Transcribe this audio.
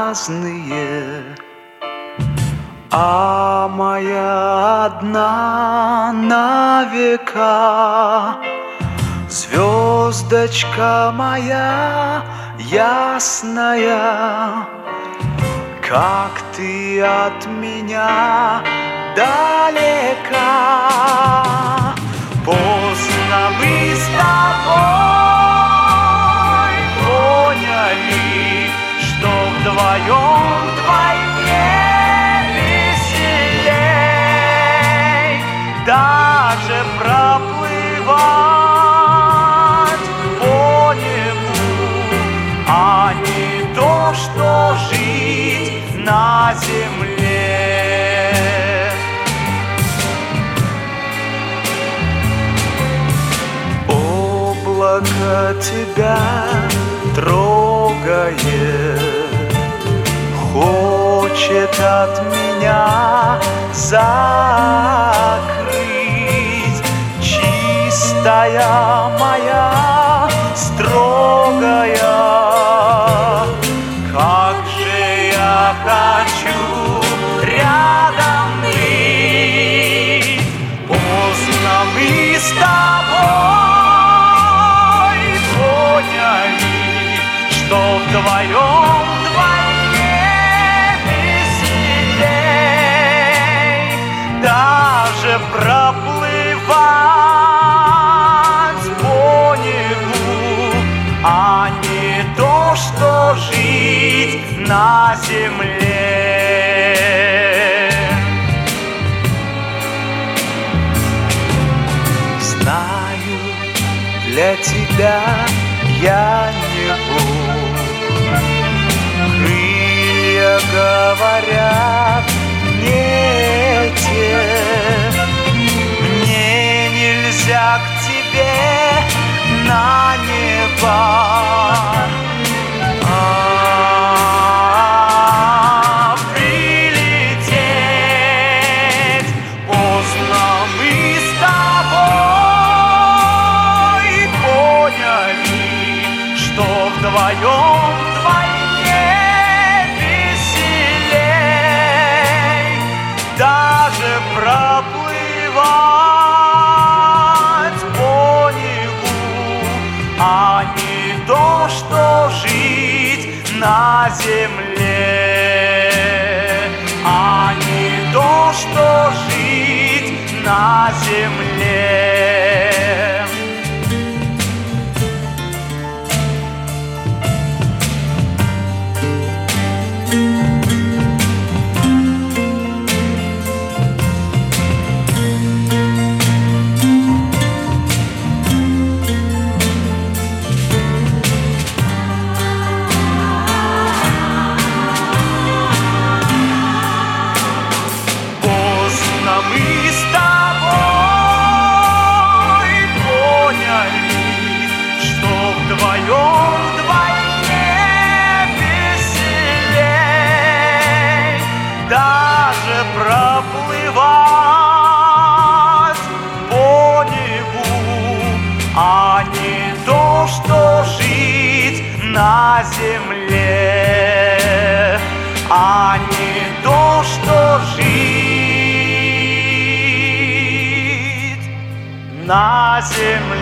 разные, а моя одна на века. Звездочка моя ясная, как ты от меня далека. Поздно мы с тобой поняли, что вдвоем вдвойне веселей. Даже проплывать по небу, а не то, что жить на земле. Облако тебя трогает, хочет от меня закрыть. Чистая моя, строгая, как же я хочу рядом быть. Поздно мы с тобой поняли, что вдвоем вдвойне веселей. Даже проплывать по небу, а не то, что жить на земле. Знаю, для тебя я не Бог. Крылья говорят не те. Мне нельзя к тебе на небо, прилететь. Поздно мы с тобой поняли, что вдвоем вдвойне веселей. Даже проплывать по небу, а не то, что жить на земле, а не то, что жить на земле. Мы с тобой поняли, что вдвоем вдвойне веселей. Даже проплывать по небу, а не то, что жить на земле, а не то, что жить на земле.